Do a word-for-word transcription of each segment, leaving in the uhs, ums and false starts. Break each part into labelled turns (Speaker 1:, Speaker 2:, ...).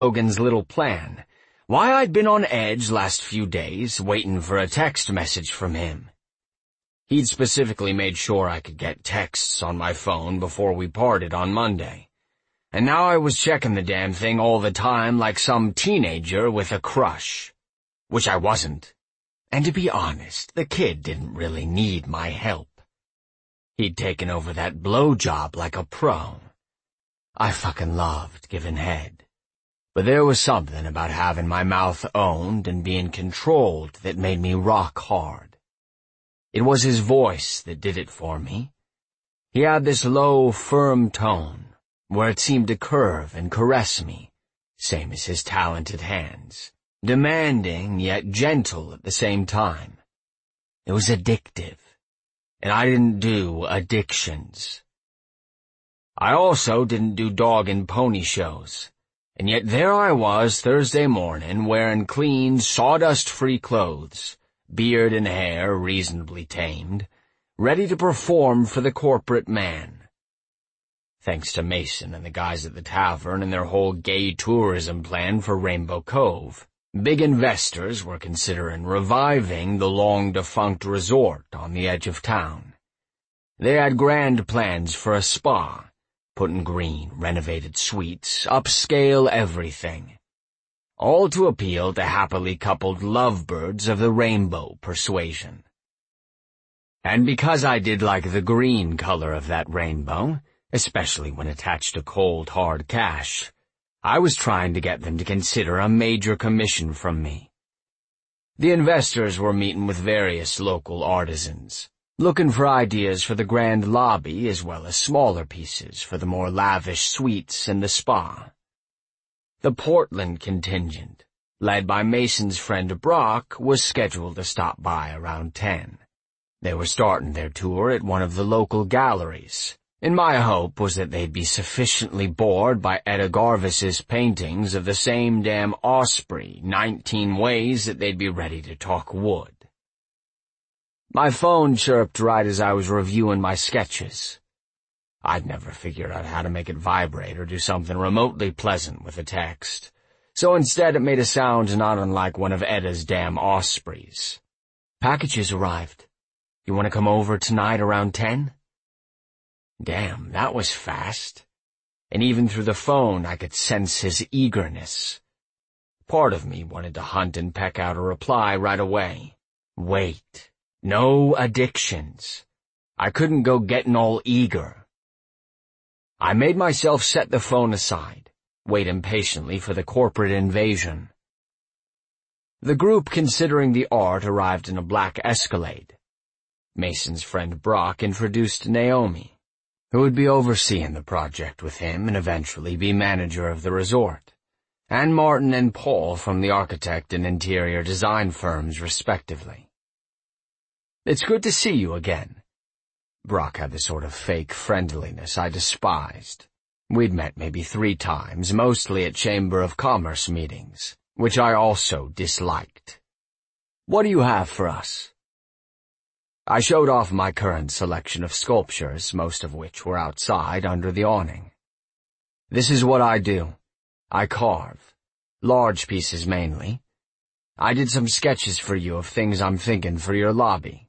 Speaker 1: Logan's little plan, why I'd been on edge last few days, waiting for a text message from him. He'd specifically made sure I could get texts on my phone before we parted on Monday. And now I was checking the damn thing all the time like some teenager with a crush. Which I wasn't. And to be honest, the kid didn't really need my help. He'd taken over that blowjob like a pro. I fucking loved giving head. But there was something about having my mouth owned and being controlled that made me rock hard. It was his voice that did it for me. He had this low, firm tone, where it seemed to curve and caress me, same as his talented hands, demanding yet gentle at the same time. It was addictive, and I didn't do addictions. I also didn't do dog and pony shows, and yet there I was Thursday morning wearing clean, sawdust-free clothes, beard and hair reasonably tamed, ready to perform for the corporate man. Thanks to Mason and the guys at the tavern and their whole gay tourism plan for Rainbow Cove, big investors were considering reviving the long-defunct resort on the edge of town. They had grand plans for a spa, putting green, renovated suites, upscale everything, all to appeal to happily coupled lovebirds of the rainbow persuasion. And because I did like the green color of that rainbow, especially when attached to cold, hard cash, I was trying to get them to consider a major commission from me. The investors were meeting with various local artisans, looking for ideas for the grand lobby as well as smaller pieces for the more lavish suites and the spa. The Portland contingent, led by Mason's friend Brock, was scheduled to stop by around ten. They were starting their tour at one of the local galleries, and my hope was that they'd be sufficiently bored by Etta Garvis's paintings of the same damn osprey nineteen ways that they'd be ready to talk wood. My phone chirped right as I was reviewing my sketches. I'd never figured out how to make it vibrate or do something remotely pleasant with a text, so instead it made a sound not unlike one of Etta's damn ospreys. Packages arrived. You want to come over tonight around ten? Damn, that was fast. And even through the phone I could sense his eagerness. Part of me wanted to hunt and peck out a reply right away. Wait. No addictions. I couldn't go getting all eager. I made myself set the phone aside, wait impatiently for the corporate invasion. The group considering the art arrived in a black Escalade. Mason's friend Brock introduced Naomi, who would be overseeing the project with him and eventually be manager of the resort, and Martin and Paul from the architect and interior design firms respectively. It's good to see you again. Brock had the sort of fake friendliness I despised. We'd met maybe three times, mostly at Chamber of Commerce meetings, which I also disliked. What do you have for us? I showed off my current selection of sculptures, most of which were outside under the awning. This is what I do. I carve. Large pieces mainly. I did some sketches for you of things I'm thinking for your lobby.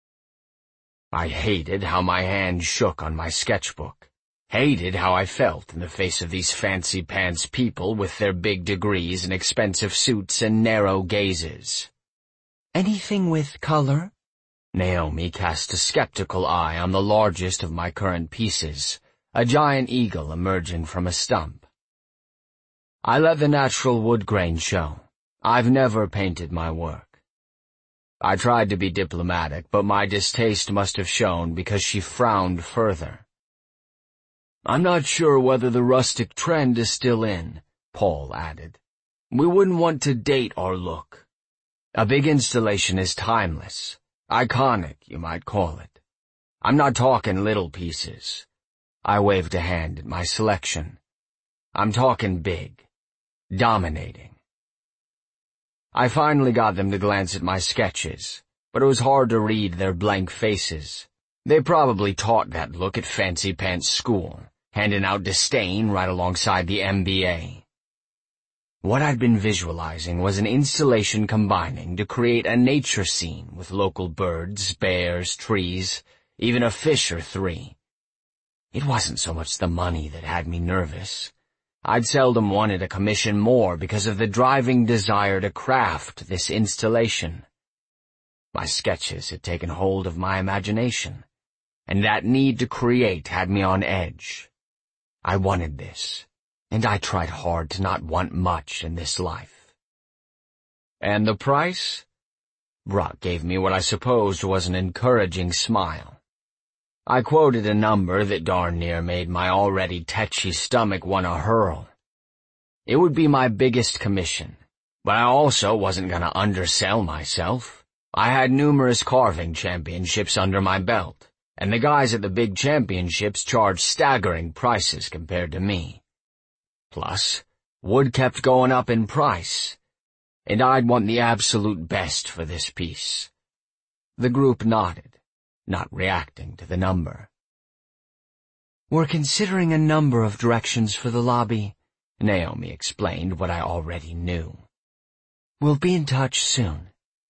Speaker 1: I hated how my hand shook on my sketchbook, hated how I felt in the face of these fancy-pants people with their big degrees and expensive suits and narrow gazes. Anything with color? Naomi cast a skeptical eye on the largest of my current pieces, a giant eagle emerging from a stump. I let the natural wood grain show. I've never painted my work. I tried to be diplomatic, but my distaste must have shown because she frowned further. I'm not sure whether the rustic trend is still in, Paul added. We wouldn't want to date our look. A big installation is timeless, iconic, you might call it. I'm not talking little pieces. I waved a hand at my selection. I'm talking big, dominating. I finally got them to glance at my sketches, but it was hard to read their blank faces. They probably taught that look at Fancy Pants School, handing out disdain right alongside the M B A. What I'd been visualizing was an installation combining to create a nature scene with local birds, bears, trees, even a fish or three. It wasn't so much the money that had me nervous. I'd seldom wanted a commission more because of the driving desire to craft this installation. My sketches had taken hold of my imagination, and that need to create had me on edge. I wanted this, and I tried hard to not want much in this life. And the price? Brock gave me what I supposed was an encouraging smile. I quoted a number that darn near made my already tetchy stomach want to hurl. It would be my biggest commission, but I also wasn't going to undersell myself. I had numerous carving championships under my belt, and the guys at the big championships charged staggering prices compared to me. Plus, wood kept going up in price, and I'd want the absolute best for this piece. The group nodded, not reacting to the number. "We're considering a number of directions for the lobby," Naomi explained what I already knew. "We'll be in touch soon."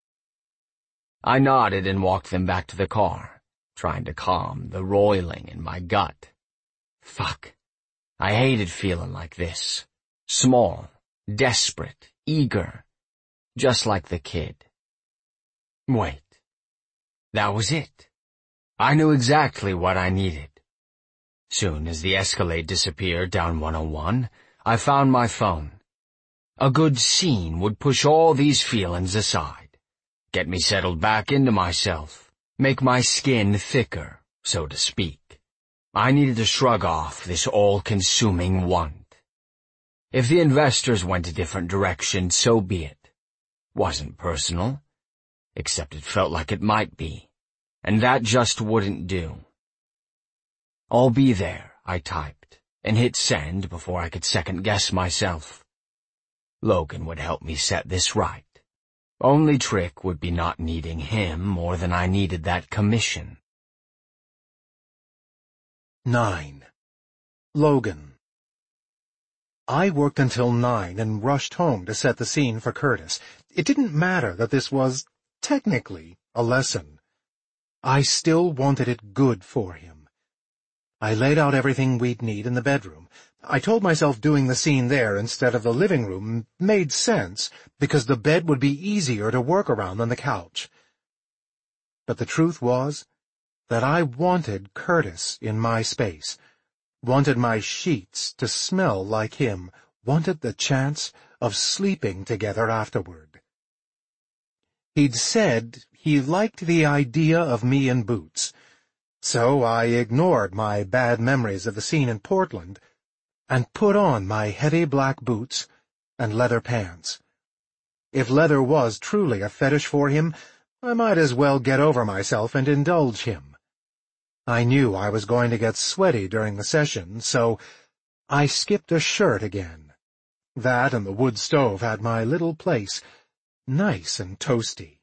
Speaker 1: I nodded and walked them back to the car, trying to calm the roiling in my gut. Fuck. I hated feeling like this. Small, desperate, eager. Just like the kid. Wait. That was it. I knew exactly what I needed. Soon as the Escalade disappeared down one oh one, I found my phone. A good scene would push all these feelings aside, get me settled back into myself, make my skin thicker, so to speak. I needed to shrug off this all-consuming want. If the investors went a different direction, so be it. Wasn't personal, except it felt like it might be, and that just wouldn't do. "I'll be there," I typed, and hit send before I could second-guess myself. Logan would help me set this right. Only trick would be not needing him more than I needed that commission.
Speaker 2: Nine. Logan. I worked until nine and rushed home to set the scene for Curtis. It didn't matter that this was, technically, a lesson. I still wanted it good for him. I laid out everything we'd need in the bedroom. I told myself doing the scene there instead of the living room made sense because the bed would be easier to work around than the couch. But the truth was that I wanted Curtis in my space, wanted my sheets to smell like him, wanted the chance of sleeping together afterward. He'd said he liked the idea of me in boots, so I ignored my bad memories of the scene in Portland and put on my heavy black boots and leather pants. If leather was truly a fetish for him, I might as well get over myself and indulge him. I knew I was going to get sweaty during the session, so I skipped a shirt again. That and the wood stove had my little place, nice and toasty.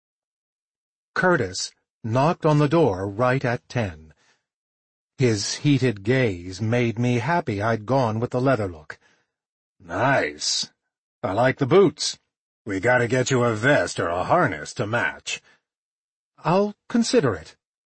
Speaker 2: Curtis knocked on the door right at ten. His heated gaze made me happy I'd gone with the leather look. "Nice. I like the boots. We gotta get you a vest or a harness to match." "I'll consider it."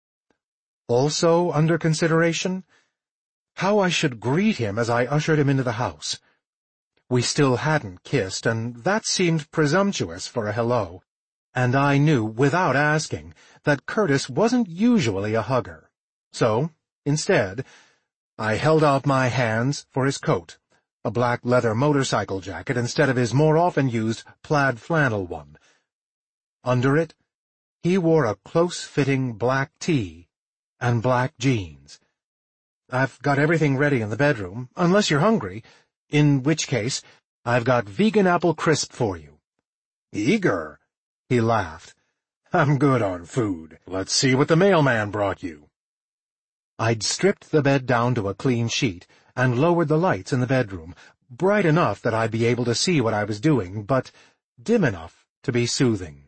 Speaker 2: Also under consideration, how I should greet him as I ushered him into the house. We still hadn't kissed, and that seemed presumptuous for a hello, and I knew, without asking, that Curtis wasn't usually a hugger. So, instead, I held out my hands for his coat, a black leather motorcycle jacket instead of his more often used plaid flannel one. Under it, he wore a close-fitting black tee and black jeans. "I've got everything ready in the bedroom, unless you're hungry, in which case I've got vegan apple crisp for you." "Eager?" he laughed. "I'm good on food. Let's see what the mailman brought you." I'd stripped the bed down to a clean sheet and lowered the lights in the bedroom, bright enough that I'd be able to see what I was doing, but dim enough to be soothing.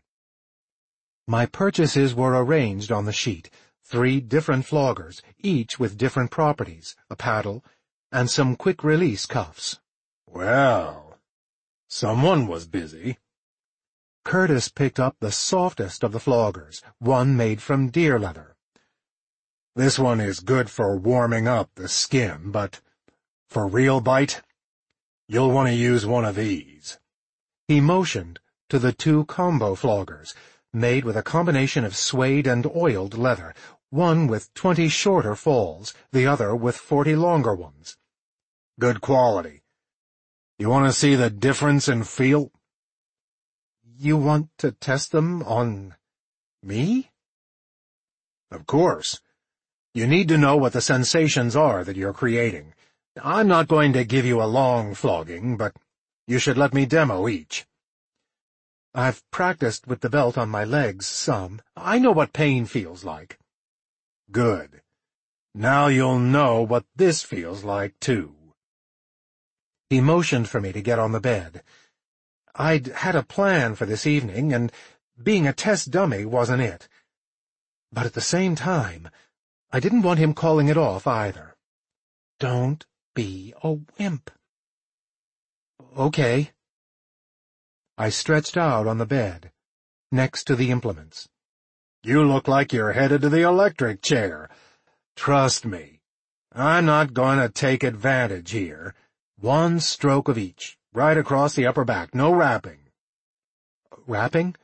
Speaker 2: My purchases were arranged on the sheet, three different floggers, each with different properties, a paddle, and some quick-release cuffs. "Well," Someone was busy. Curtis picked up the softest of the floggers, one made from deer leather. This one is good for warming up the skin, but for real bite, you'll want to use one of these. He motioned to the two combo floggers, made with a combination of suede and oiled leather, one with twenty shorter falls, the other with forty longer ones. Good quality. You want to see the difference in feel? You want to test them on me? Of course. You need to know what the sensations are that you're creating. I'm not going to give you a long flogging, but you should let me demo each. I've practiced with the belt on my legs some. I know what pain feels like. Good. Now you'll know what this feels like, too. He motioned for me to get on the bed. I'd had a plan for this evening, and being a test dummy wasn't it. But at the same time, I didn't want him calling it off either. Don't be a wimp. Okay. I stretched out on the bed, next to the implements. You look like you're headed to the electric chair. Trust me, I'm not going to take advantage here. One stroke of each, right across the upper back, no wrapping. Wrapping?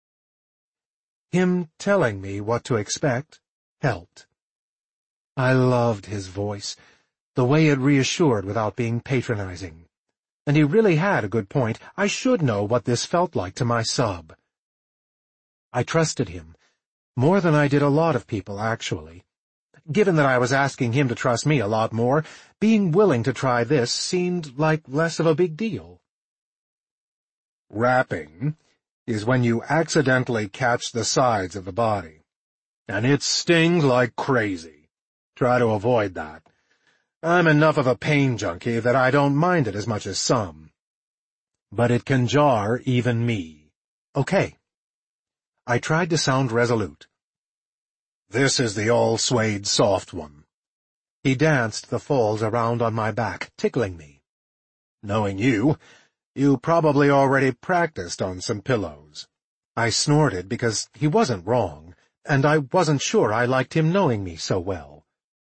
Speaker 2: Him telling me what to expect helped. I loved his voice, the way it reassured without being patronizing. And he really had a good point. I should know what this felt like to my sub. I trusted him, more than I did a lot of people, actually. Given that I was asking him to trust me a lot more, being willing to try this seemed like less of a big deal. Wrapping is when you accidentally catch the sides of the body, and it stings like crazy. Try to avoid that. I'm enough of a pain junkie that I don't mind it as much as some. But it can jar even me. Okay. I tried to sound resolute. This is the all-suede soft one. He danced the falls around on my back, tickling me. Knowing you, you probably already practiced on some pillows. I snorted because he wasn't wrong, and I wasn't sure I liked him knowing me so well.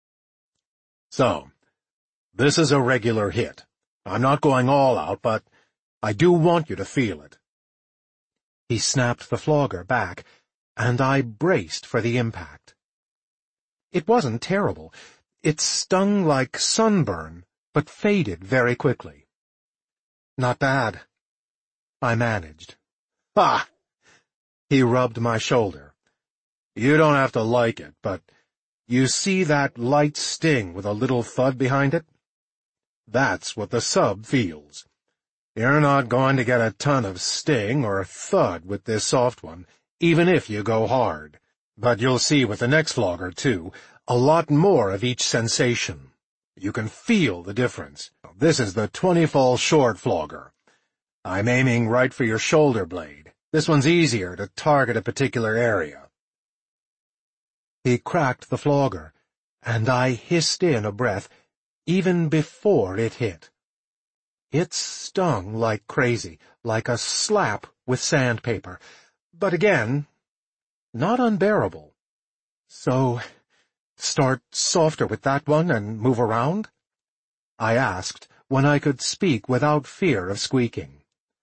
Speaker 2: So, this is a regular hit. I'm not going all out, but I do want you to feel it. He snapped the flogger back, and I braced for the impact. It wasn't terrible. It stung like sunburn, but faded very quickly. Not bad. I managed. Ha! He rubbed my shoulder. You don't have to like it, but you see that light sting with a little thud behind it? That's what the sub feels. You're not going to get a ton of sting or thud with this soft one, even if you go hard. But you'll see with the next flogger, too, a lot more of each sensation. You can feel the difference. This is the twenty-fall short flogger. I'm aiming right for your shoulder blade. This one's easier to target a particular area. He cracked the flogger, and I hissed in a breath, even before it hit. It stung like crazy, like a slap with sandpaper, but again, not unbearable. So, start softer with that one and move around? I asked, when I could speak without fear of squeaking.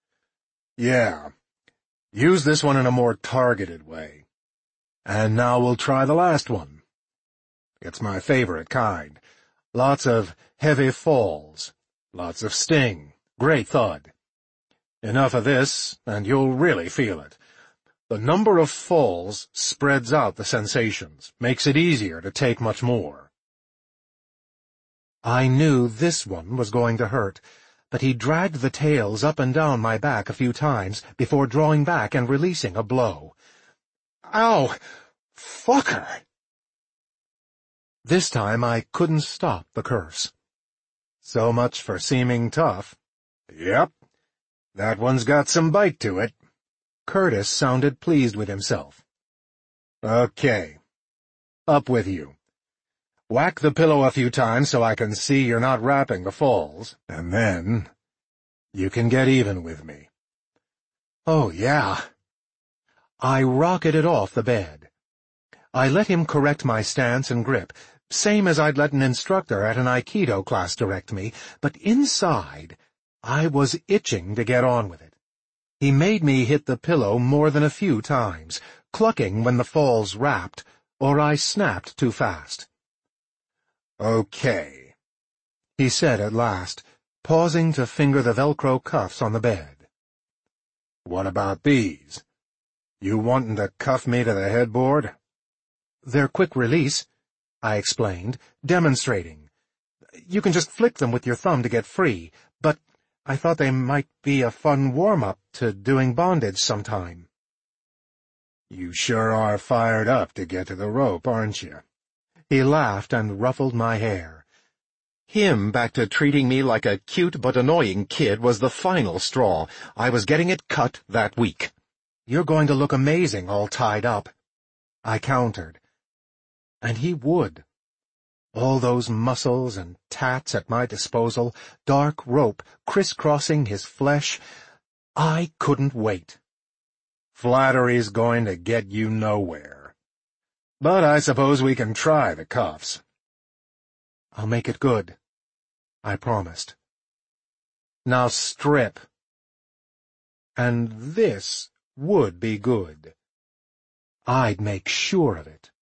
Speaker 2: Yeah, use this one in a more targeted way. And now we'll try the last one. It's my favorite kind. Lots of heavy falls, lots of sting, great thud. Enough of this, and you'll really feel it. The number of falls spreads out the sensations, makes it easier to take much more. I knew this one was going to hurt, but he dragged the tails up and down my back a few times before drawing back and releasing a blow. Ow! Fucker! This time I couldn't stop the curse. So much for seeming tough. Yep, that one's got some bite to it. Curtis sounded pleased with himself. Okay, up with you. Whack the pillow a few times so I can see you're not wrapping the falls, and then You can get even with me. Oh, yeah. I rocketed off the bed. I let him correct my stance and grip, same as I'd let an instructor at an Aikido class direct me, but inside, I was itching to get on with it. He made me hit the pillow more than a few times, clucking when the falls rapped, or I snapped too fast. Okay, he said at last, pausing to finger the Velcro cuffs on the bed. What about these? You wantin' to cuff me to the headboard? They're quick release, I explained, demonstrating. You can just flick them with your thumb to get free, but I thought they might be a fun warm-up to doing bondage sometime. You sure are fired up to get to the rope, aren't you? He laughed and ruffled my hair. Him back to treating me like a cute but annoying kid was the final straw. I was getting it cut that week. You're going to look amazing all tied up, I countered. And he would. All those muscles and tats at my disposal, dark rope crisscrossing his flesh. I couldn't wait. Flattery's going to get you nowhere. But I suppose we can try the cuffs. I'll make it good, I promised. Now strip. And this would be good. I'd make sure of it.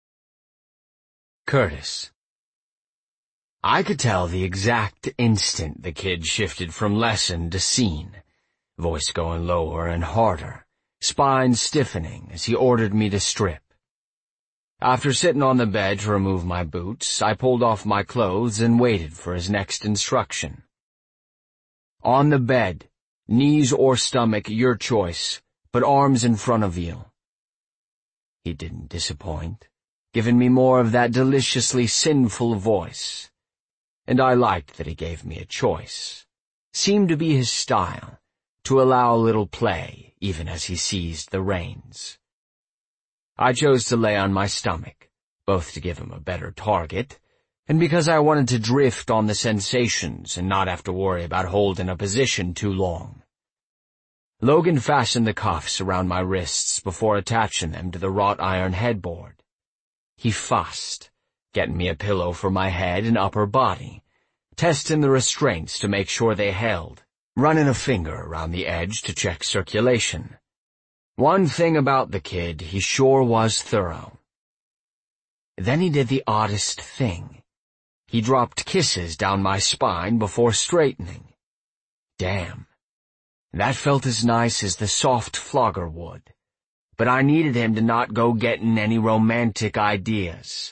Speaker 1: Curtis. I could tell the exact instant the kid shifted from lesson to scene, voice going lower and harder, spine stiffening as he ordered me to strip. After sitting on the bed to remove my boots, I pulled off my clothes and waited for his next instruction. On the bed, knees or stomach, your choice, but arms in front of you. He didn't disappoint, giving me more of that deliciously sinful voice. And I liked that he gave me a choice. Seemed to be his style, to allow a little play, even as he seized the reins. I chose to lay on my stomach, both to give him a better target, and because I wanted to drift on the sensations and not have to worry about holding a position too long. Logan fastened the cuffs around my wrists before attaching them to the wrought iron headboard. He fussed, getting me a pillow for my head and upper body, testing the restraints to make sure they held, running a finger around the edge to check circulation. One thing about the kid, he sure was thorough. Then he did the oddest thing. He dropped kisses down my spine before straightening. Damn. That felt as nice as the soft flogger would, but I needed him to not go getting any romantic ideas.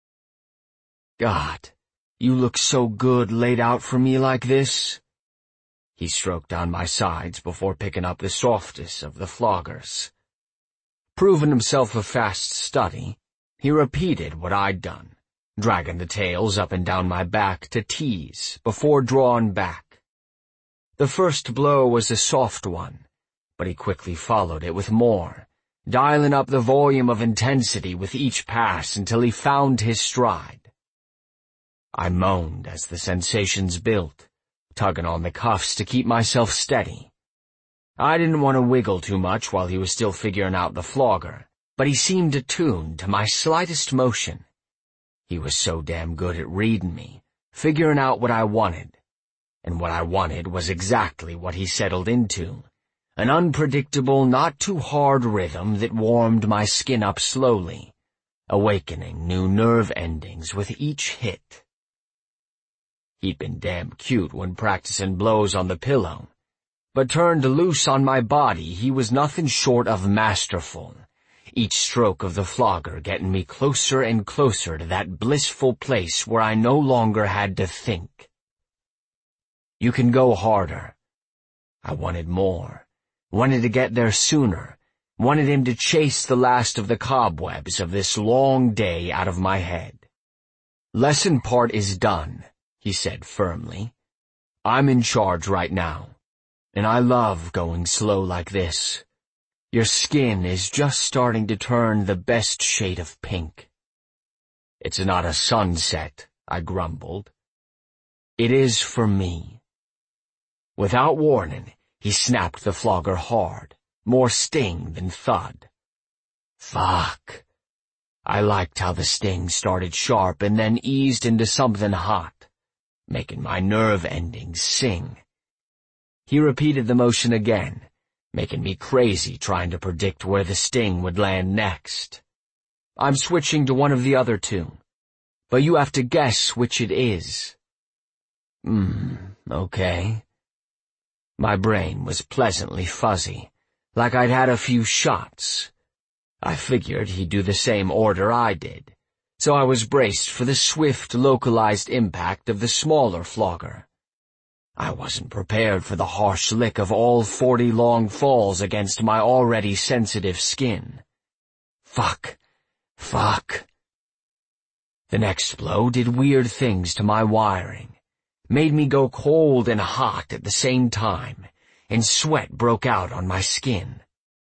Speaker 1: God, you look so good laid out for me like this. He stroked down my sides before picking up the softest of the floggers. Proving himself a fast study, he repeated what I'd done, dragging the tails up and down my back to tease before drawing back. The first blow was a soft one, but he quickly followed it with more, dialing up the volume of intensity with each pass until he found his stride. I moaned as the sensations built, tugging on the cuffs to keep myself steady. I didn't want to wiggle too much while he was still figuring out the flogger, but he seemed attuned to my slightest motion. He was so damn good at reading me, figuring out what I wanted. And what I wanted was exactly what he settled into, an unpredictable, not too hard rhythm that warmed my skin up slowly, awakening new nerve endings with each hit. He'd been damn cute when practicing blows on the pillow, but turned loose on my body he was nothing short of masterful, each stroke of the flogger getting me closer and closer to that blissful place where I no longer had to think. You can go harder. I wanted more, wanted to get there sooner, wanted him to chase the last of the cobwebs of this long day out of my head. Lesson part is done, he said firmly. I'm in charge right now, and I love going slow like this. Your skin is just starting to turn the best shade of pink. It's not a sunset, I grumbled. It is for me. Without warning, he snapped the flogger hard, more sting than thud. Fuck. I liked how the sting started sharp and then eased into something hot, making my nerve endings sing. He repeated the motion again, making me crazy trying to predict where the sting would land next. I'm switching to one of the other two, but you have to guess which it is. Hmm, okay. My brain was pleasantly fuzzy, like I'd had a few shots. I figured he'd do the same order I did, so I was braced for the swift, localized impact of the smaller flogger. I wasn't prepared for the harsh lick of all forty long falls against my already sensitive skin. Fuck. Fuck. The next blow did weird things to my wiring, made me go cold and hot at the same time, and sweat broke out on my skin.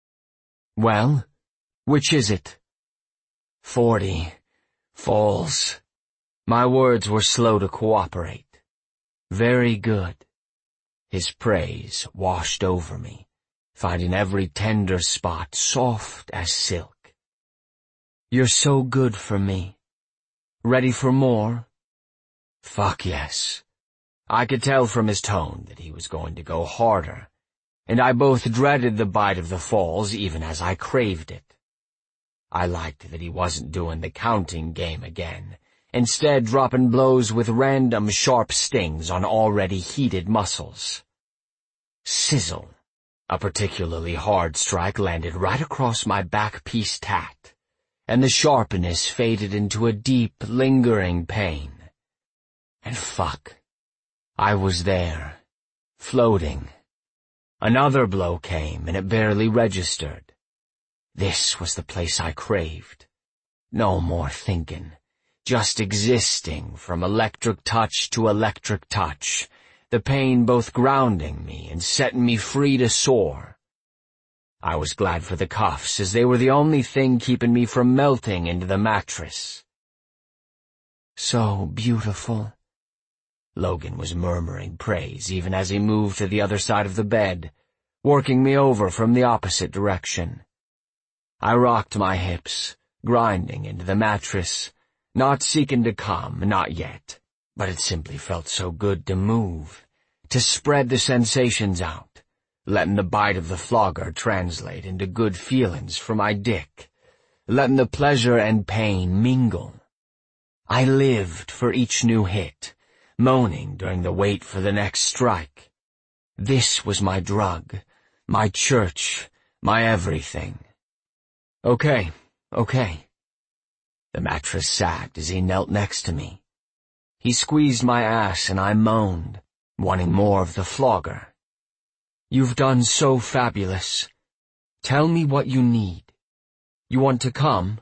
Speaker 1: Well, which is it? Forty. Falls. My words were slow to cooperate. Very good. His praise washed over me, finding every tender spot soft as silk. You're so good for me. Ready for more? Fuck yes. I could tell from his tone that he was going to go harder, and I both dreaded the bite of the falls even as I craved it. I liked that he wasn't doing the counting game again, instead dropping blows with random sharp stings on already heated muscles. Sizzle. A particularly hard strike landed right across my back piece tat, and the sharpness faded into a deep, lingering pain. And fuck. I was there, floating. Another blow came, and it barely registered. This was the place I craved. No more thinking, just existing from electric touch to electric touch, the pain both grounding me and setting me free to soar. I was glad for the cuffs, as they were the only thing keeping me from melting into the mattress. So beautiful. Logan was murmuring praise even as he moved to the other side of the bed, working me over from the opposite direction. I rocked my hips, grinding into the mattress, not seeking to come, not yet, but it simply felt so good to move, to spread the sensations out, letting the bite of the flogger translate into good feelings for my dick, letting the pleasure and pain mingle. I lived for each new hit, moaning during the wait for the next strike. This was my drug, my church, my everything. Okay, okay. The mattress sagged as he knelt next to me. He squeezed my ass and I moaned, wanting more of the flogger. You've done so fabulous. Tell me what you need. You want to come?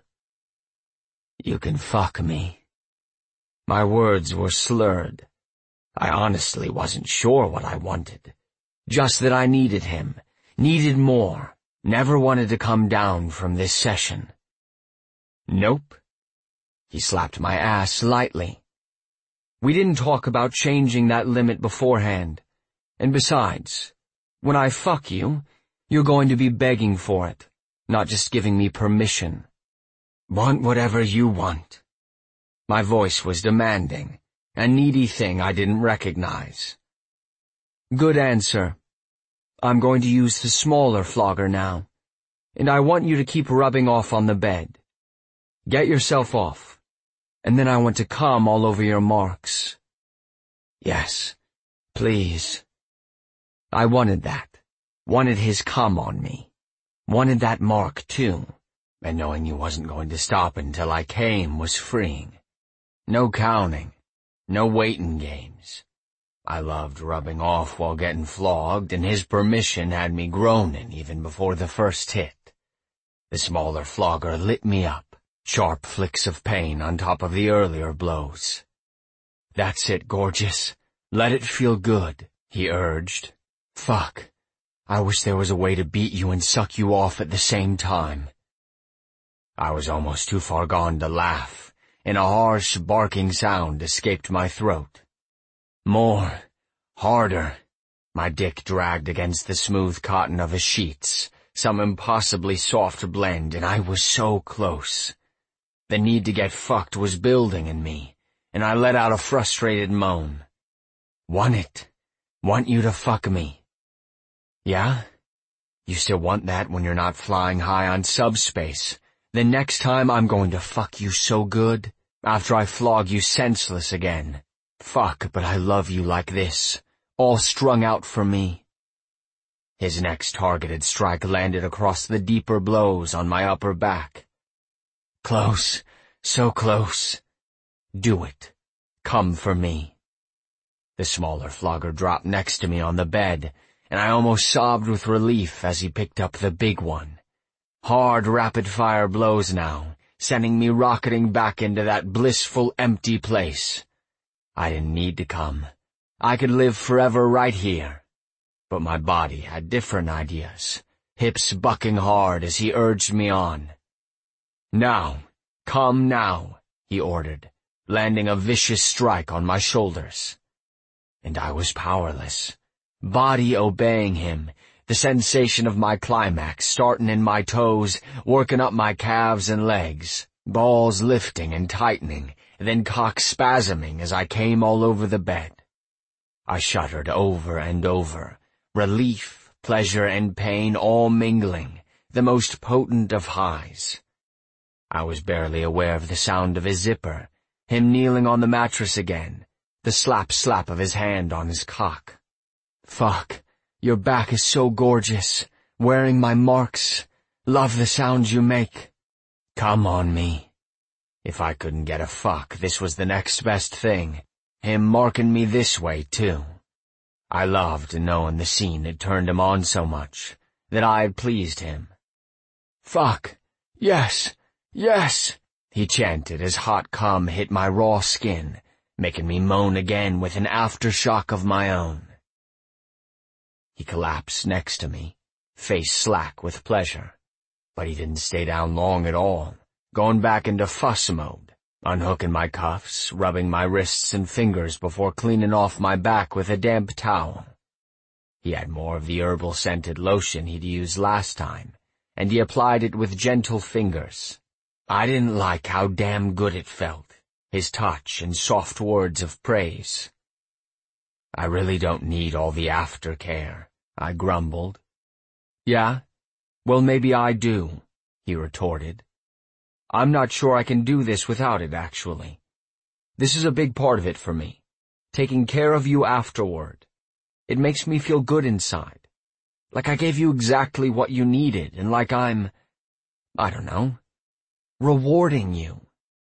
Speaker 1: You can fuck me. My words were slurred. I honestly wasn't sure what I wanted. Just that I needed him, needed more. Never wanted to come down from this session. Nope. He slapped my ass lightly. We didn't talk about changing that limit beforehand. And besides, when I fuck you, you're going to be begging for it, not just giving me permission. Want whatever you want. My voice was demanding, a needy thing I didn't recognize. Good answer. I'm going to use the smaller flogger now, and I want you to keep rubbing off on the bed. Get yourself off, and then I want to come all over your marks. Yes, please. I wanted that, wanted his cum on me, wanted that mark too, and knowing you wasn't going to stop until I came was freeing. No counting, no waiting games. I loved rubbing off while getting flogged, and his permission had me groaning even before the first hit. The smaller flogger lit me up, sharp flicks of pain on top of the earlier blows. That's it, gorgeous. Let it feel good, he urged. Fuck. I wish there was a way to beat you and suck you off at the same time. I was almost too far gone to laugh, and a harsh, barking sound escaped my throat. More, harder, My dick dragged against the smooth cotton of his sheets, some impossibly soft blend, and I was so close. The need to get fucked was building in me, and I let out a frustrated moan. Want it. Want you to fuck me. Yeah? You still want that when you're not flying high on subspace? Then next time I'm going to fuck you so good, after I flog you senseless again. Fuck, but I love you like this, all strung out for me. His next targeted strike landed across the deeper blows on my upper back. Close, so close. Do it. Come for me. The smaller flogger dropped next to me on the bed, and I almost sobbed with relief as he picked up the big one. Hard, rapid-fire blows now, sending me rocketing back into that blissful, empty place. I didn't need to come. I could live forever right here. But my body had different ideas, hips bucking hard as he urged me on. Now, come now, he ordered, landing a vicious strike on my shoulders. And I was powerless, body obeying him, the sensation of my climax starting in my toes, working up my calves and legs, balls lifting and tightening, then cock spasming as I came all over the bed. I shuddered over and over, relief, pleasure, and pain all mingling, the most potent of highs. I was barely aware of the sound of his zipper, him kneeling on the mattress again, the slap-slap of his hand on his cock. Fuck, your back is so gorgeous, wearing my marks. Love the sounds you make. Come on me. If I couldn't get a fuck, this was the next best thing, him marking me this way, too. I loved knowing the scene had turned him on so much, that I had pleased him. Fuck, yes, yes, he chanted as hot cum hit my raw skin, making me moan again with an aftershock of my own. He collapsed next to me, face slack with pleasure, but he didn't stay down long at all, going back into fuss mode, unhooking my cuffs, rubbing my wrists and fingers before cleaning off my back with a damp towel. He had more of the herbal-scented lotion he'd used last time, and he applied it with gentle fingers. I didn't like how damn good it felt, his touch and soft words of praise. I really don't need all the aftercare, I grumbled. Yeah? Well, maybe I do, he retorted. I'm not sure I can do this without it, actually. This is a big part of it for me, taking care of you afterward. It makes me feel good inside, like I gave you exactly what you needed, and like I'm, I don't know, rewarding you.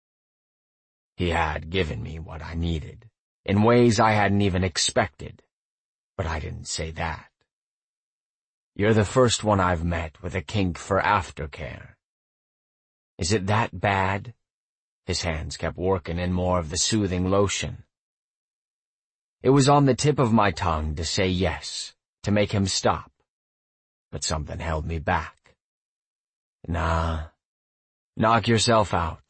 Speaker 1: He had given me what I needed, in ways I hadn't even expected, but I didn't say that. You're the first one I've met with a kink for aftercare. Is it that bad? His hands kept working in more of the soothing lotion. It was on the tip of my tongue to say yes, to make him stop, but something held me back. Nah, knock yourself out.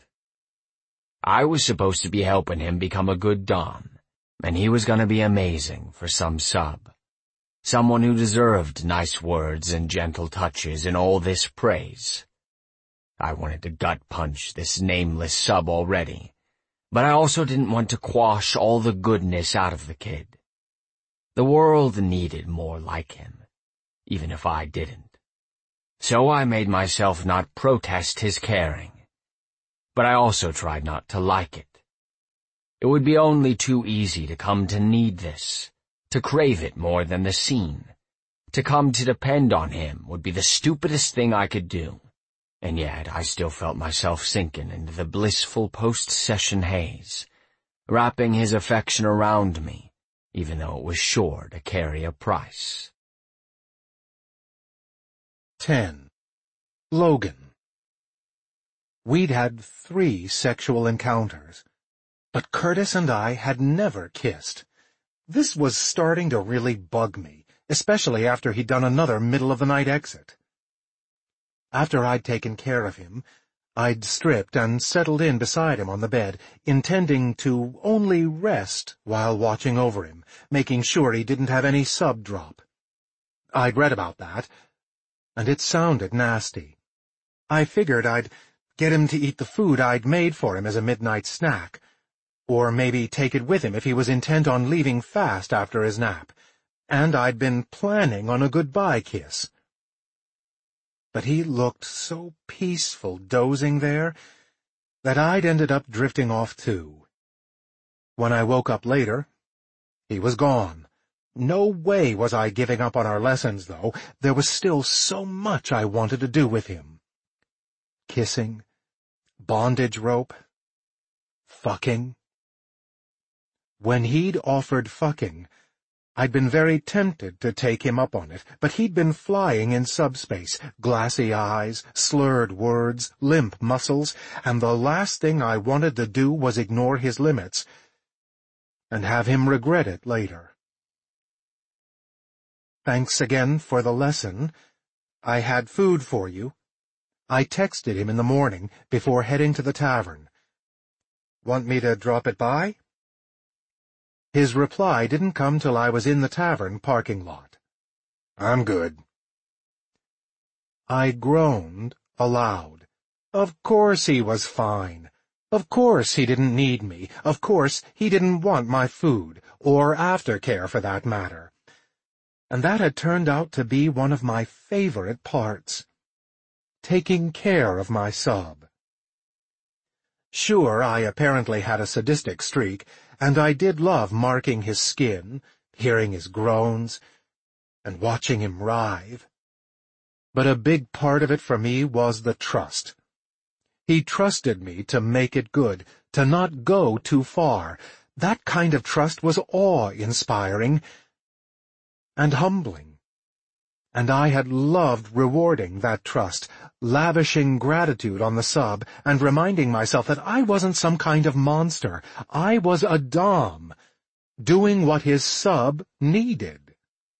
Speaker 1: I was supposed to be helping him become a good dom, and he was gonna be amazing for some sub. Someone who deserved nice words and gentle touches and all this praise. I wanted to gut-punch this nameless sub already, but I also didn't want to quash all the goodness out of the kid. The world needed more like him, even if I didn't. So I made myself not protest his caring, but I also tried not to like it. It would be only too easy to come to need this, to crave it more than the scene. To come to depend on him would be the stupidest thing I could do. And yet I still felt myself sinking into the blissful post-session haze, wrapping his affection around me, even though it was sure to carry a price.
Speaker 2: ten. Logan. We'd had three sexual encounters, but Curtis and I had never kissed. This was starting to really bug me, especially after he'd done another middle-of-the-night exit. After I'd taken care of him, I'd stripped and settled in beside him on the bed, intending to only rest while watching over him, making sure he didn't have any sub drop. I'd read about that, and it sounded nasty. I figured I'd get him to eat the food I'd made for him as a midnight snack, or maybe take it with him if he was intent on leaving fast after his nap, and I'd been planning on a goodbye kiss. But he looked so peaceful dozing there that I'd ended up drifting off too. When I woke up later, he was gone. No way was I giving up on our lessons, though. There was still so much I wanted to do with him. Kissing, bondage rope, fucking. When he'd offered fucking, I'd been very tempted to take him up on it, but he'd been flying in subspace, glassy eyes, slurred words, limp muscles, and the last thing I wanted to do was ignore his limits and have him regret it later. Thanks again for the lesson. I had food for you. I texted him in the morning before heading to the tavern. Want me to drop it by? His reply didn't come till I was in the tavern parking lot. I'm good. I groaned aloud. Of course he was fine. Of course he didn't need me. Of course he didn't want my food, or aftercare for that matter. And that had turned out to be one of my favorite parts. Taking care of my sub. Sure, I apparently had a sadistic streak, and I did love marking his skin, hearing his groans, and watching him writhe. But a big part of it for me was the trust. He trusted me to make it good, to not go too far. That kind of trust was awe-inspiring and humbling. And I had loved rewarding that trust, lavishing gratitude on the sub, and reminding myself that I wasn't some kind of monster. I was a dom, doing what his sub needed.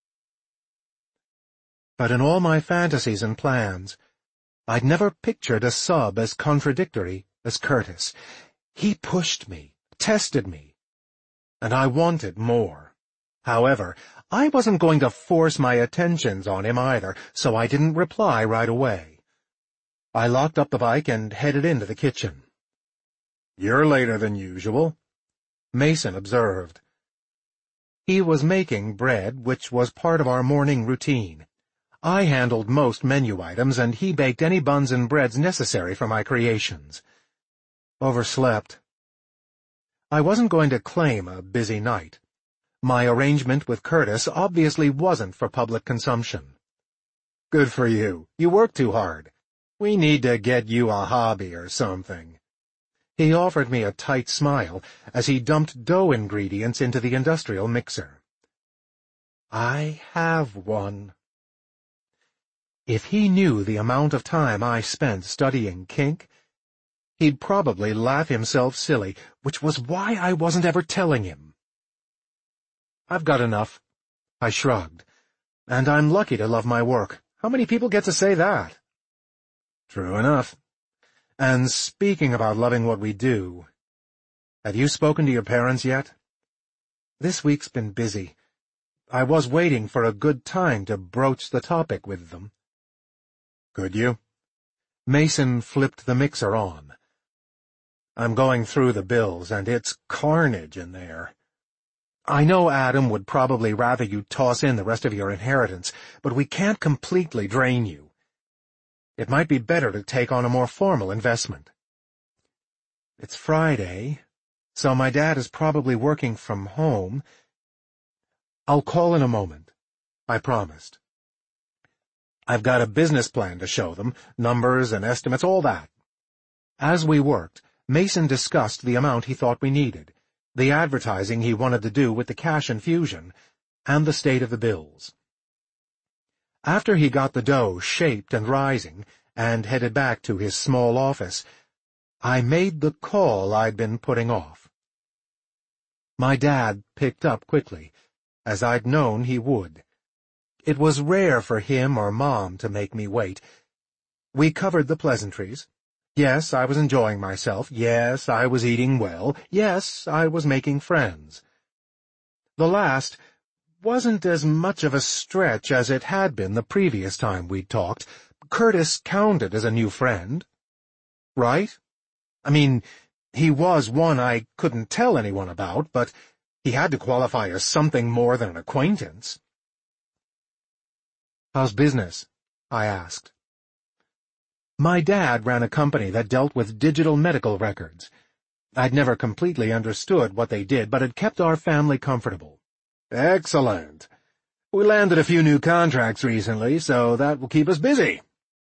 Speaker 2: But in all my fantasies and plans, I'd never pictured a sub as contradictory as Curtis. He pushed me, tested me, and I wanted more. However, I wasn't going to force my attentions on him either, so I didn't reply right away. I locked up the bike and headed into the kitchen. "You're later than usual," Mason observed. He was making bread, which was part of our morning routine. I handled most menu items, and he baked any buns and breads necessary for my creations. Overslept. I wasn't going to claim a busy night. My arrangement with Curtis obviously wasn't for public consumption. "Good for you. You work too hard. We need to get you a hobby or something." He offered me a tight smile as he dumped dough ingredients into the industrial mixer. I have one. If he knew the amount of time I spent studying kink, he'd probably laugh himself silly, which was why I wasn't ever telling him. "I've got enough." I shrugged. "And I'm lucky to love my work. How many people get to say that?" "True enough. And speaking about loving what we do, have you spoken to your parents yet?" "This week's been busy. I was waiting for a good time to broach the topic with them." "Could you?" Mason flipped the mixer on. "I'm going through the bills, and it's carnage in there. I know Adam would probably rather you toss in the rest of your inheritance, but we can't completely drain you. It might be better to take on a more formal investment." "It's Friday, so my dad is probably working from home." "I'll call in a moment," I promised. "I've got a business plan to show them, numbers and estimates, all that." As we worked, Mason discussed the amount he thought we needed, the advertising he wanted to do with the cash infusion, and the state of the bills. After he got the dough shaped and rising, and headed back to his small office, I made the call I'd been putting off. My dad picked up quickly, as I'd known he would. It was rare for him or Mom to make me wait. We covered the pleasantries. Yes, I was enjoying myself. Yes, I was eating well. Yes, I was making friends. The last wasn't as much of a stretch as it had been the previous time we'd talked. Curtis counted as a new friend. Right? I mean, he was one I couldn't tell anyone about, but he had to qualify as something more than an acquaintance. "How's business?" I asked. My dad ran a company that dealt with digital medical records. I'd never completely understood what they did, but it kept our family comfortable. "Excellent. We landed a few new contracts recently, so that will keep us busy."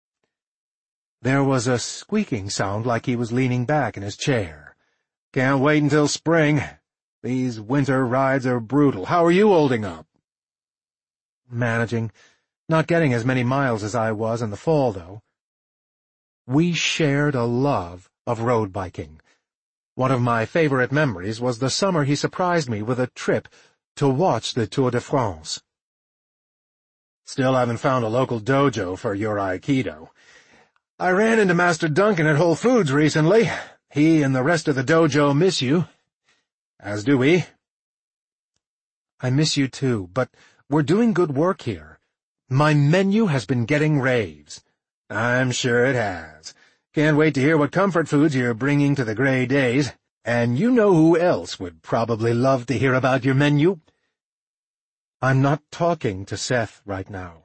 Speaker 2: There was a squeaking sound like he was leaning back in his chair. "Can't wait until spring. These winter rides are brutal. How are you holding up?" "Managing. Not getting as many miles as I was in the fall, though." We shared a love of road biking. One of my favorite memories was the summer he surprised me with a trip to watch the Tour de France. "Still haven't found a local dojo for your Aikido. I ran into Master Duncan at Whole Foods recently. He and the rest of the dojo miss you. As do we." "I miss you too, but we're doing good work here. My menu has been getting raves." "I'm sure it has. Can't wait to hear what comfort foods you're bringing to the Gray Days. And you know who else would probably love to hear about your menu?" "I'm not talking to Seth right now."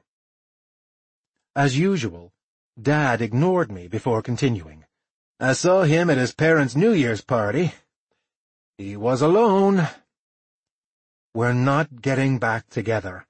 Speaker 2: As usual, Dad ignored me before continuing. "I saw him at his parents' New Year's party. He was alone." "We're not getting back together."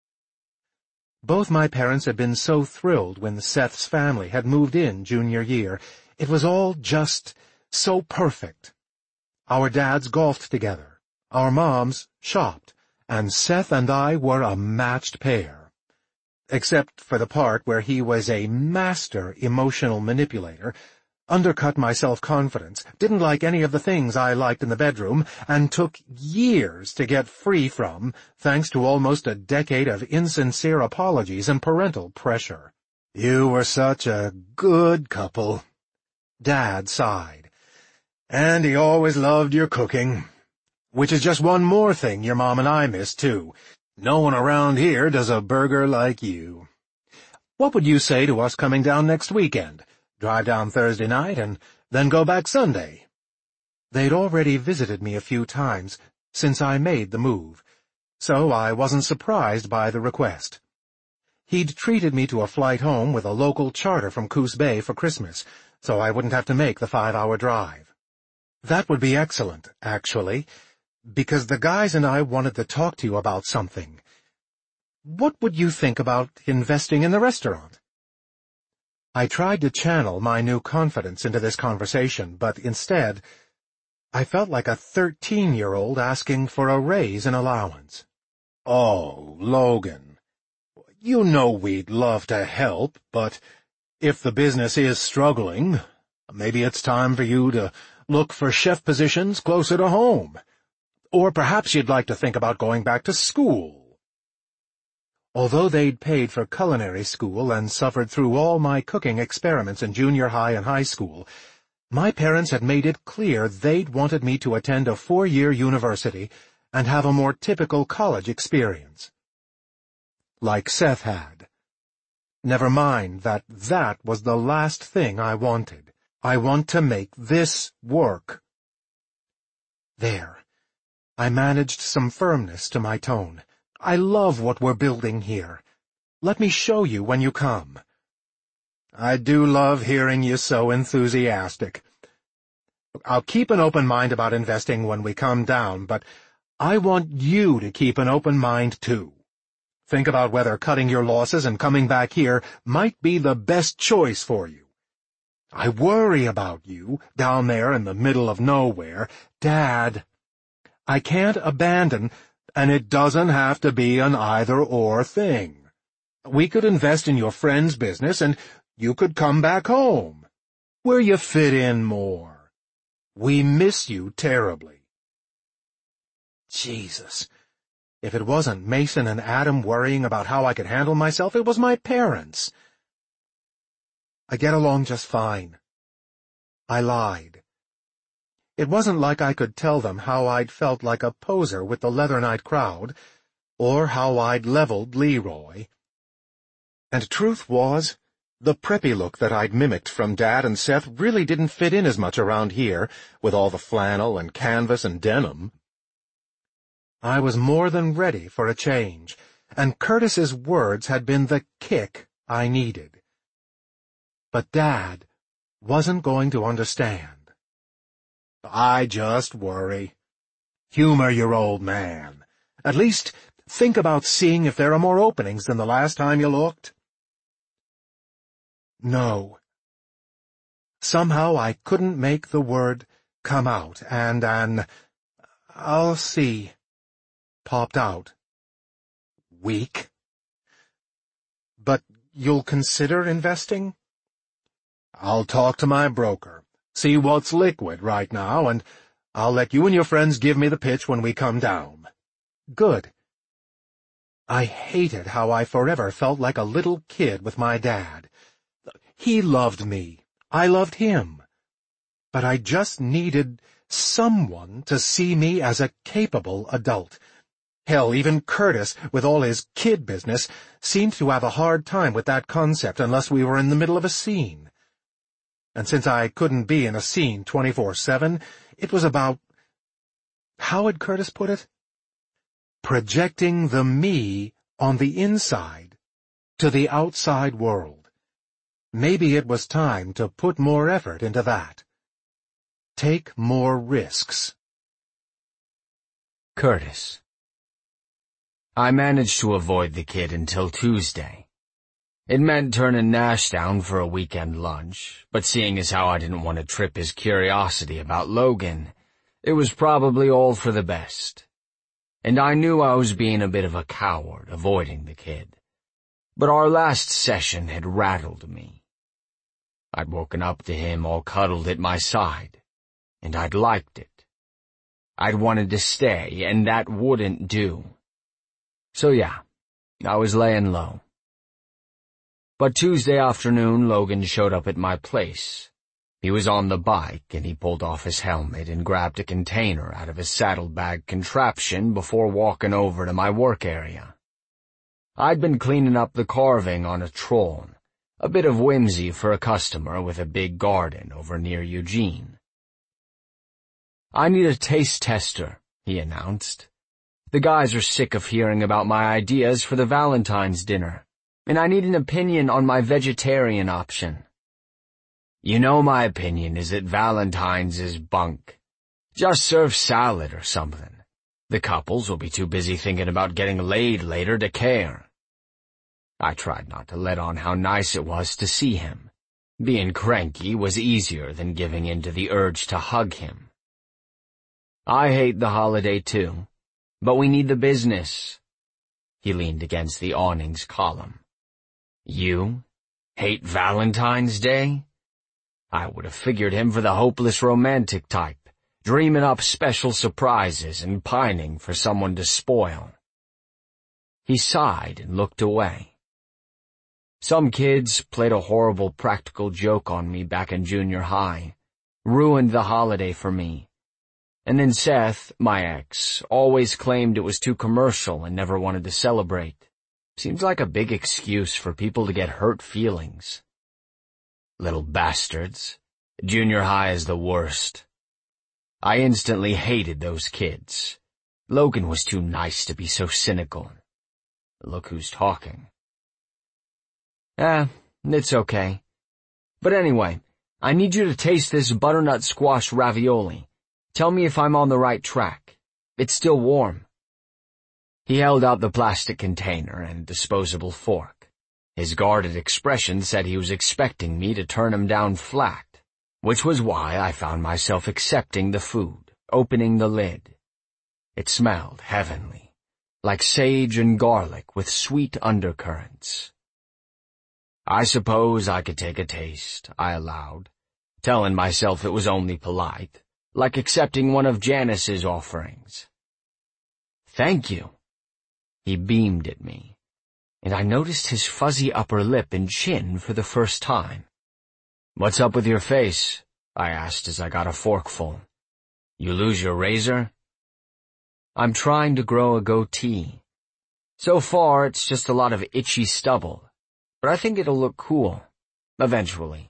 Speaker 2: Both my parents had been so thrilled when Seth's family had moved in junior year. It was all just so perfect. Our dads golfed together, our moms shopped, and Seth and I were a matched pair. Except for the part where he was a master emotional manipulator, undercut my self-confidence, didn't like any of the things I liked in the bedroom, and took years to get free from, thanks to almost a decade of insincere apologies and parental pressure. "You were such a good couple," Dad sighed. "And he always loved your cooking. Which is just one more thing your mom and I miss, too. No one around here does a burger like you. What would you say to us coming down next weekend? Drive down Thursday night and then go back Sunday?" They'd already visited me a few times since I made the move, so I wasn't surprised by the request. He'd treated me to a flight home with a local charter from Coos Bay for Christmas, so I wouldn't have to make the five-hour drive. That would be excellent, actually, because the guys and I wanted to talk to you about something. What would you think about investing in the restaurant? I tried to channel my new confidence into this conversation, but instead, I felt like a thirteen-year-old asking for a raise in allowance. "Oh, Logan, you know we'd love to help, but if the business is struggling, maybe it's time for you to look for chef positions closer to home. Or perhaps you'd like to think about going back to school." Although they'd paid for culinary school and suffered through all my cooking experiments in junior high and high school, my parents had made it clear they'd wanted me to attend a four-year university and have a more typical college experience. Like Seth had. Never mind that that was the last thing I wanted. I want to make this work. There. I managed some firmness to my tone. "I love what we're building here. Let me show you when you come." "I do love hearing you so enthusiastic. I'll keep an open mind about investing when we come down, but I want you to keep an open mind too. Think about whether cutting your losses and coming back here might be the best choice for you. I worry about you, down there in the middle of nowhere. Dad, I can't abandon, and it doesn't have to be an either-or thing. We could invest in your friend's business, and you could come back home, where you fit in more. We miss you terribly." Jesus. If it wasn't Mason and Adam worrying about how I could handle myself, it was my parents. "I get along just fine." I lied. It wasn't like I could tell them how I'd felt like a poser with the Leather Night crowd, or how I'd leveled Leroy. And truth was, the preppy look that I'd mimicked from Dad and Seth really didn't fit in as much around here, with all the flannel and canvas and denim. I was more than ready for a change, and Curtis's words had been the kick I needed. But Dad wasn't going to understand. I just worry. Humor your old man. At least think about seeing if there are more openings than the last time you looked. No. Somehow I couldn't make the word come out, and an "I'll see" popped out. Weak. But you'll consider investing? I'll talk to my broker, see what's liquid right now, and I'll let you and your friends give me the pitch when we come down. Good. I hated how I forever felt like a little kid with my dad. He loved me. I loved him. But I just needed someone to see me as a capable adult. Hell, even Curtis, with all his kid business, seemed to have a hard time with that concept unless we were in the middle of a scene. And since I couldn't be in a scene twenty-four seven, it was about, how had Curtis put it? Projecting the me on the inside to the outside world. Maybe it was time to put more effort into that. Take more risks.
Speaker 1: Curtis. I managed to avoid the kid until Tuesday. It meant turning Nash down for a weekend lunch, but seeing as how I didn't want to trip his curiosity about Logan, it was probably all for the best. And I knew I was being a bit of a coward avoiding the kid. But our last session had rattled me. I'd woken up to him all cuddled at my side, and I'd liked it. I'd wanted to stay, and that wouldn't do. So yeah, I was laying low. But Tuesday afternoon, Logan showed up at my place. He was on the bike, and he pulled off his helmet and grabbed a container out of his saddlebag contraption before walking over to my work area. I'd been cleaning up the carving on a troll, a bit of whimsy for a customer with a big garden over near Eugene. "I need a taste tester," he announced. "The guys are sick of hearing about my ideas for the Valentine's dinner, and I need an opinion on my vegetarian option." "You know my opinion is that Valentine's is bunk. Just serve salad or something. The couples will be too busy thinking about getting laid later to care." I tried not to let on how nice it was to see him. Being cranky was easier than giving in to the urge to hug him. "I hate the holiday too, but we need the business." He leaned against the awning's column. "You hate Valentine's Day?" I would have figured him for the hopeless romantic type, dreaming up special surprises and pining for someone to spoil. He sighed and looked away. Some kids played a horrible practical joke on me back in junior high, ruined the holiday for me. And then Seth, my ex, always claimed it was too commercial and never wanted to celebrate. Seems like a big excuse for people to get hurt feelings. Little bastards. Junior high is the worst. I instantly hated those kids. Logan was too nice to be so cynical. Look who's talking. Eh, it's okay. But anyway, I need you to taste this butternut squash ravioli. Tell me if I'm on the right track. It's still warm. He held out the plastic container and a disposable fork. His guarded expression said he was expecting me to turn him down flat, which was why I found myself accepting the food, opening the lid. It smelled heavenly, like sage and garlic with sweet undercurrents. "I suppose I could take a taste," I allowed, telling myself it was only polite, like accepting one of Janice's offerings. "Thank you." He beamed at me, and I noticed his fuzzy upper lip and chin for the first time. "What's up with your face? I asked as I got a forkful. You lose your razor? I'm trying to grow a goatee. So far, it's just a lot of itchy stubble, but I think it'll look cool, eventually.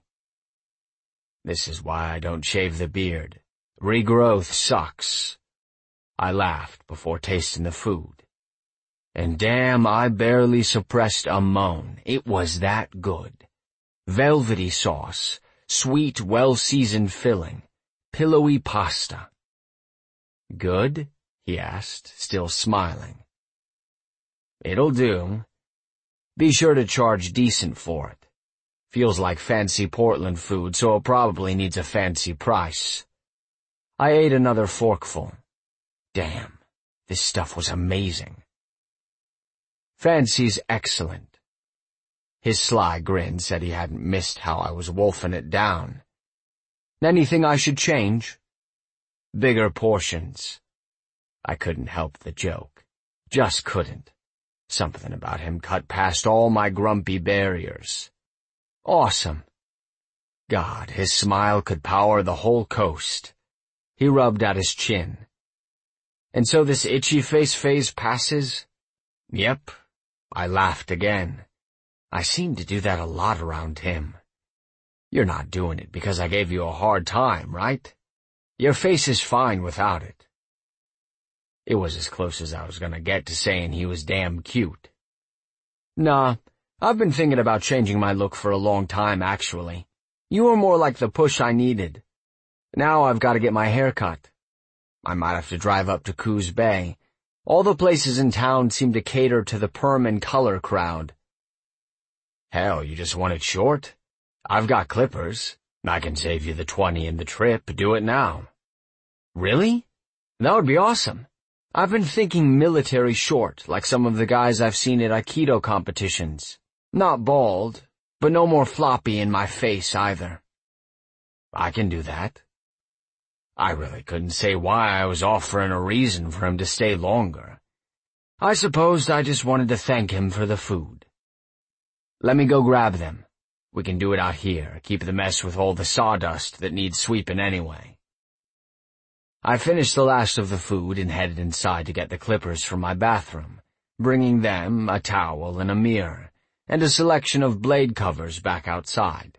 Speaker 1: This is why I don't shave the beard. Regrowth sucks. I laughed before tasting the food. And damn, I barely suppressed a moan. It was that good. Velvety sauce, sweet, well-seasoned filling, pillowy pasta. Good? He asked, still smiling. It'll do. Be sure to charge decent for it. Feels like fancy Portland food, so it probably needs a fancy price. I ate another forkful. Damn, this stuff was amazing. Fancy's excellent. His sly grin said he hadn't missed how I was wolfing it down. Anything I should change? Bigger portions. I couldn't help the joke. Just couldn't. Something about him cut past all my grumpy barriers. Awesome. God, his smile could power the whole coast. He rubbed at his chin. And so this itchy face phase passes? Yep. I laughed again. I seem to do that a lot around him. You're not doing it because I gave you a hard time, right? Your face is fine without it. It was as close as I was gonna get to saying he was damn cute. Nah, I've been thinking about changing my look for a long time, actually. You were more like the push I needed. Now I've got to get my hair cut. I might have to drive up to Coos Bay. All the places in town seem to cater to the perm and color crowd. Hell, you just want it short? I've got clippers. I can save you the twenty and the trip. Do it now. Really? That would be awesome. I've been thinking military short, like some of the guys I've seen at Aikido competitions. Not bald, but no more floppy in my face either. I can do that. I really couldn't say why I was offering a reason for him to stay longer. I supposed I just wanted to thank him for the food. Let me go grab them. We can do it out here, keep the mess with all the sawdust that needs sweeping anyway. I finished the last of the food and headed inside to get the clippers from my bathroom, bringing them, a towel and a mirror, and a selection of blade covers back outside.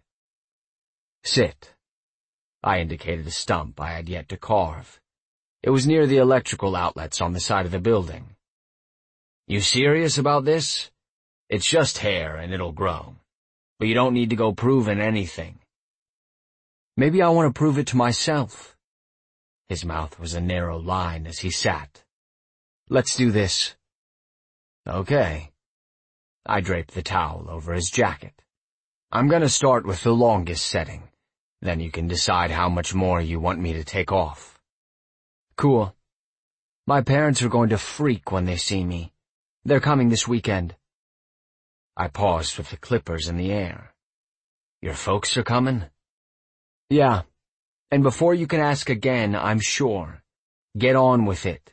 Speaker 1: Sit. I indicated a stump I had yet to carve. It was near the electrical outlets on the side of the building. You serious about this? It's just hair and it'll grow. But you don't need to go proving anything. Maybe I want to prove it to myself. His mouth was a narrow line as he sat. Let's do this. Okay. I draped the towel over his jacket. I'm gonna start with the longest setting. Then you can decide how much more you want me to take off. Cool. My parents are going to freak when they see me. They're coming this weekend. I paused with the clippers in the air. Your folks are coming? Yeah. And before you can ask again, I'm sure. Get on with it.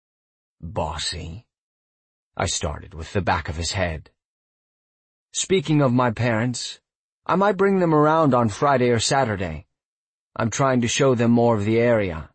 Speaker 1: Bossy. I started with the back of his head. Speaking of my parents, I might bring them around on Friday or Saturday. I'm trying to show them more of the area.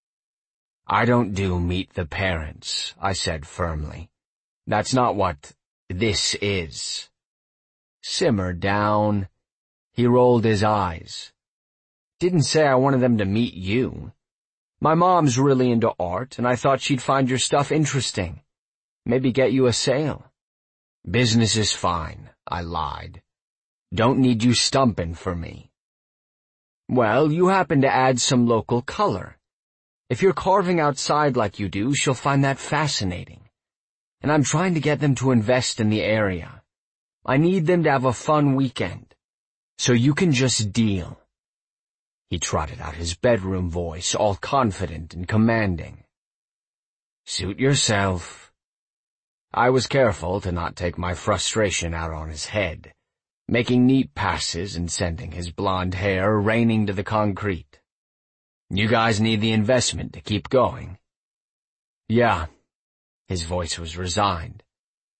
Speaker 1: I don't do meet the parents, I said firmly. That's not what this is. Simmer down. He rolled his eyes. Didn't say I wanted them to meet you. My mom's really into art, and I thought she'd find your stuff interesting. Maybe get you a sale. Business is fine, I lied. Don't need you stumping for me. Well, you happen to add some local color. If you're carving outside like you do, she'll find that fascinating. And I'm trying to get them to invest in the area. I need them to have a fun weekend. So you can just deal. He trotted out his bedroom voice, all confident and commanding. Suit yourself. I was careful to not take my frustration out on his head, making neat passes and sending his blonde hair raining to the concrete. You guys need the investment to keep going. Yeah. His voice was resigned.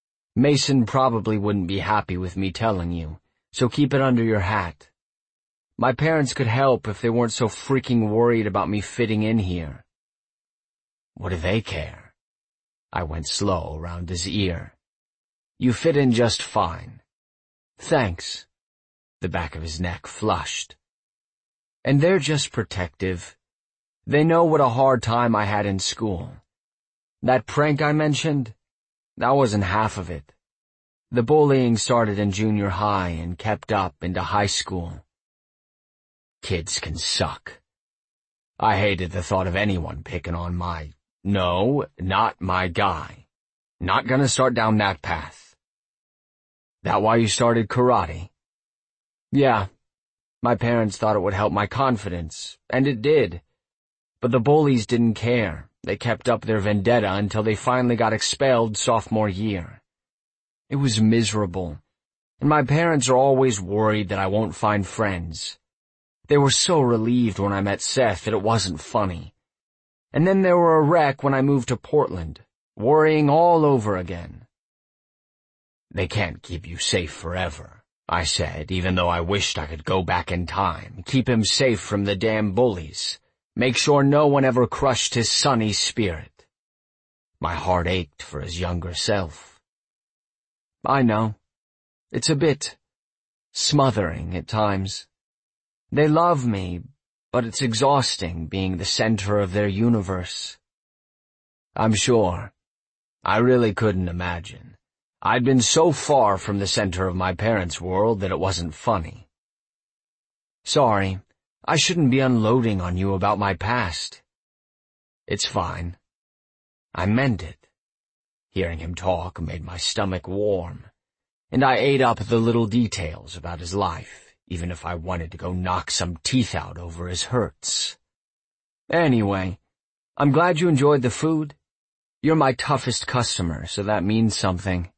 Speaker 1: Mason probably wouldn't be happy with me telling you, so keep it under your hat. My parents could help if they weren't so freaking worried about me fitting in here. What do they care? I went slow around his ear. You fit in just fine. Thanks. The back of his neck flushed. And they're just protective. They know what a hard time I had in school. That prank I mentioned, that wasn't half of it. The bullying started in junior high and kept up into high school. Kids can suck. I hated the thought of anyone picking on my, no, not my guy. Not gonna start down that path. That why you started karate? Yeah. My parents thought it would help my confidence, and it did. But the bullies didn't care. They kept up their vendetta until they finally got expelled sophomore year. It was miserable, and my parents are always worried that I won't find friends. They were so relieved when I met Seth that it wasn't funny. And then they were a wreck when I moved to Portland, worrying all over again. They can't keep you safe forever, I said, even though I wished I could go back in time, keep him safe from the damn bullies, make sure no one ever crushed his sunny spirit. My heart ached for his younger self. I know. It's a bit smothering at times. They love me, but it's exhausting being the center of their universe. I'm sure. I really couldn't imagine. I'd been so far from the center of my parents' world that it wasn't funny. Sorry, I shouldn't be unloading on you about my past. It's fine. I meant it. Hearing him talk made my stomach warm, and I ate up the little details about his life, even if I wanted to go knock some teeth out over his hurts. Anyway, I'm glad you enjoyed the food. You're my toughest customer, so that means something.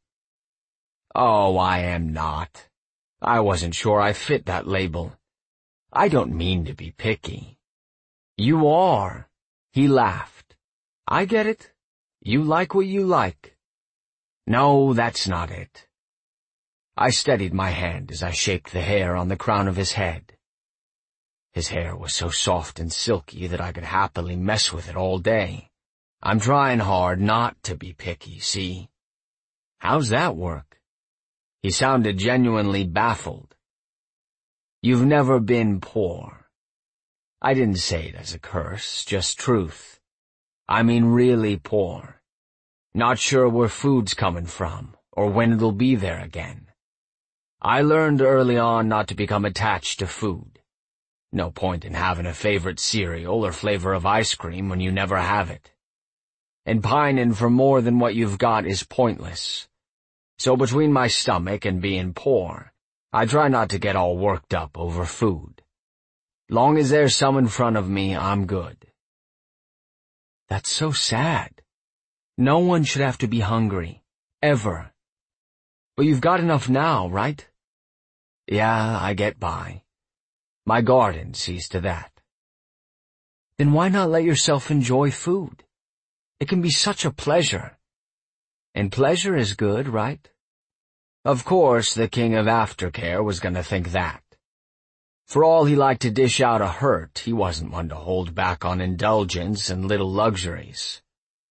Speaker 1: Oh, I am not. I wasn't sure I fit that label. I don't mean to be picky. You are. He laughed. I get it. You like what you like. No, that's not it. I steadied my hand as I shaped the hair on the crown of his head. His hair was so soft and silky that I could happily mess with it all day. I'm trying hard not to be picky, see? How's that work? He sounded genuinely baffled. You've never been poor. I didn't say it as a curse, just truth. I mean really poor. Not sure where food's coming from, or when it'll be there again. I learned early on not to become attached to food. No point in having a favorite cereal or flavor of ice cream when you never have it. And pining for more than what you've got is pointless. So between my stomach and being poor, I try not to get all worked up over food. Long as there's some in front of me, I'm good. That's so sad. No one should have to be hungry. Ever. But you've got enough now, right? Yeah, I get by. My garden sees to that. Then why not let yourself enjoy food? It can be such a pleasure. And pleasure is good, right? Of course, the king of aftercare was gonna think that. For all he liked to dish out a hurt, he wasn't one to hold back on indulgence and little luxuries.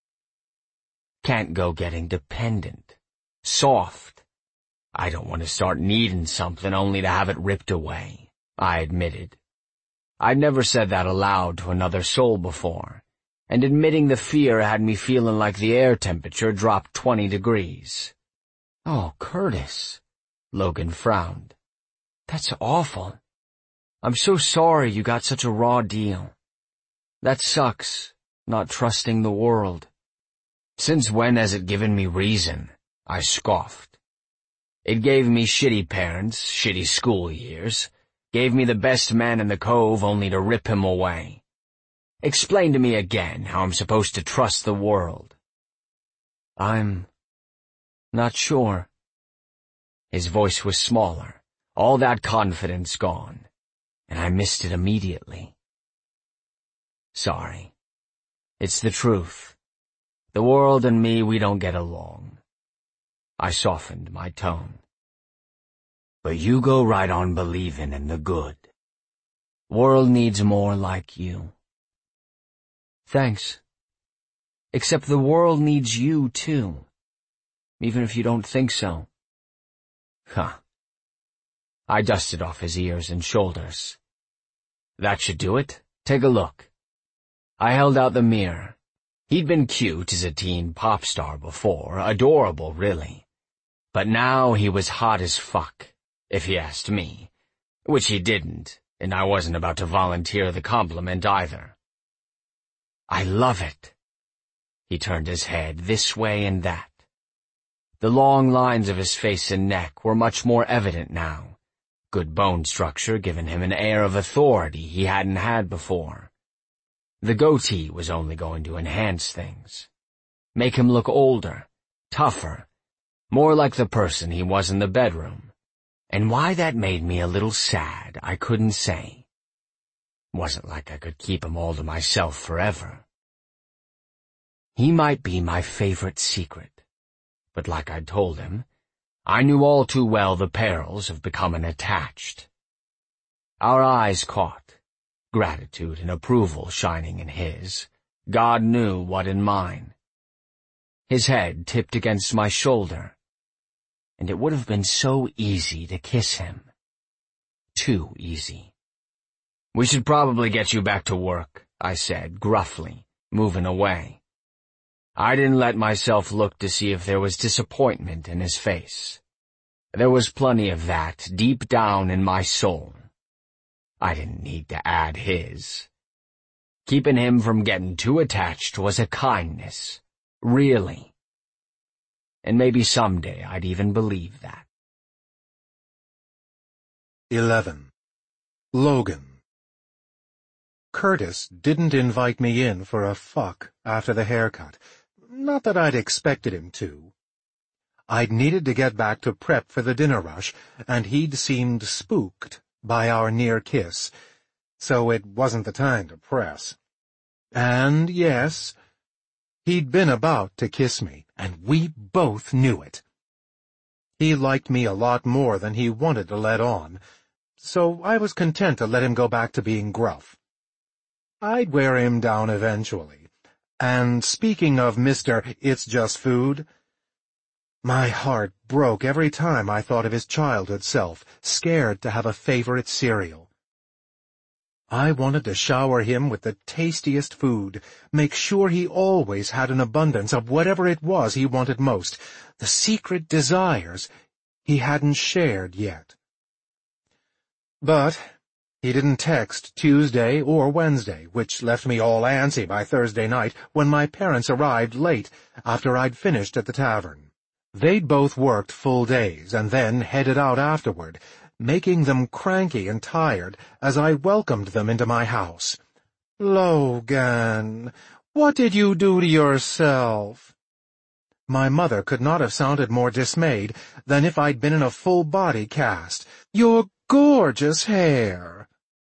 Speaker 1: Can't go getting dependent. Soft. I don't want to start needing something only to have it ripped away, I admitted. I'd never said that aloud to another soul before, and admitting the fear had me feeling like the air temperature dropped twenty degrees. Oh, Curtis, Logan frowned. That's awful. I'm so sorry you got such a raw deal. That sucks, not trusting the world. Since when has it given me reason? I scoffed. It gave me shitty parents, shitty school years, gave me the best man in the cove only to rip him away. Explain to me again how I'm supposed to trust the world. I'm not sure. His voice was smaller, all that confidence gone, and I missed it immediately. Sorry. It's the truth. The world and me, we don't get along. I softened my tone. But you go right on believing in the good. World needs more like you. Thanks. Except the world needs you, too. Even if you don't think so. Huh. I dusted off his ears and shoulders. That should do it. Take a look. I held out the mirror. He'd been cute as a teen pop star before, adorable, really. But now he was hot as fuck, if he asked me. Which he didn't, and I wasn't about to volunteer the compliment either. I love it. He turned his head this way and that. The long lines of his face and neck were much more evident now. Good bone structure giving him an air of authority he hadn't had before. The goatee was only going to enhance things. Make him look older, tougher, more like the person he was in the bedroom. And why that made me a little sad, I couldn't say. Wasn't like I could keep him all to myself forever. He might be my favorite secret, but like I'd told him, I knew all too well the perils of becoming attached. Our eyes caught, gratitude and approval shining in his. God knew what in mine. His head tipped against my shoulder, and it would have been so easy to kiss him. Too easy. We should probably get you back to work, I said gruffly, moving away. I didn't let myself look to see if there was disappointment in his face. There was plenty of that deep down in my soul. I didn't need to add his. Keeping him from getting too attached was a kindness, really. And maybe someday I'd even believe that.
Speaker 2: eleven. Logan. Curtis didn't invite me in for a fuck after the haircut. Not that I'd expected him to. I'd needed to get back to prep for the dinner rush, and he'd seemed spooked by our near kiss, so it wasn't the time to press. And yes, he'd been about to kiss me, and we both knew it. He liked me a lot more than he wanted to let on, so I was content to let him go back to being gruff. I'd wear him down eventually. And speaking of Mister It's Just Food, my heart broke every time I thought of his childhood self, scared to have a favorite cereal. I wanted to shower him with the tastiest food, make sure he always had an abundance of whatever it was he wanted most, the secret desires he hadn't shared yet. But he didn't text Tuesday or Wednesday, which left me all antsy by Thursday night when my parents arrived late after I'd finished at the tavern. They'd both worked full days and then headed out afterward, making them cranky and tired as I welcomed them into my house. "Logan, what did you do to yourself?" My mother could not have sounded more dismayed than if I'd been in a full-body cast. "Your gorgeous hair."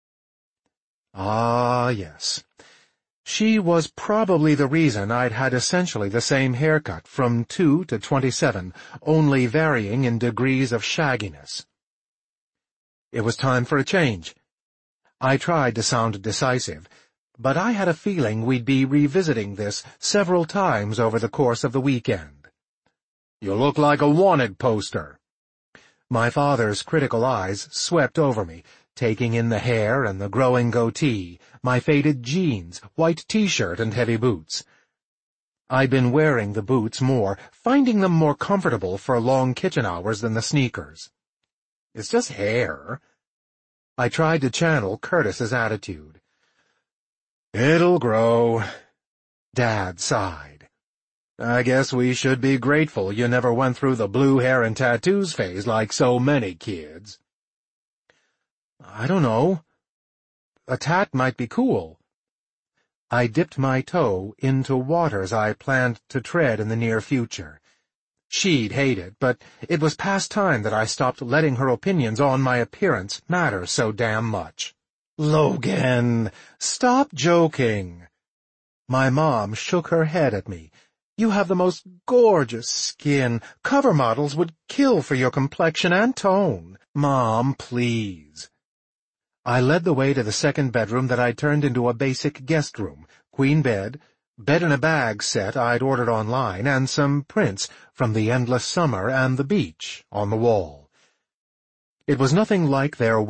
Speaker 2: Ah, yes. She was probably the reason I'd had essentially the same haircut from two to twenty-seven, only varying in degrees of shagginess. It was time for a change. I tried to sound decisive, but I had a feeling we'd be revisiting this several times over the course of the weekend. "You look like a wanted poster." My father's critical eyes swept over me, taking in the hair and the growing goatee, my faded jeans, white t-shirt, and heavy boots. I'd been wearing the boots more, finding them more comfortable for long kitchen hours than the sneakers. "It's just hair." I tried to channel Curtis's attitude. "It'll grow." Dad sighed. "I guess we should be grateful you never went through the blue hair and tattoos phase like so many kids." "I don't know. A tat might be cool." I dipped my toe into waters I planned to tread in the near future. She'd hate it, but it was past time that I stopped letting her opinions on my appearance matter so damn much. "Logan, stop joking." My mom shook her head at me. "You have the most gorgeous skin. Cover models would kill for your complexion and tone. Mom, please." I led the way to the second bedroom that I'd turned into a basic guest room, queen bed, bed in a bag set I'd ordered online, and some prints from the endless summer and the beach on the wall. It was nothing like their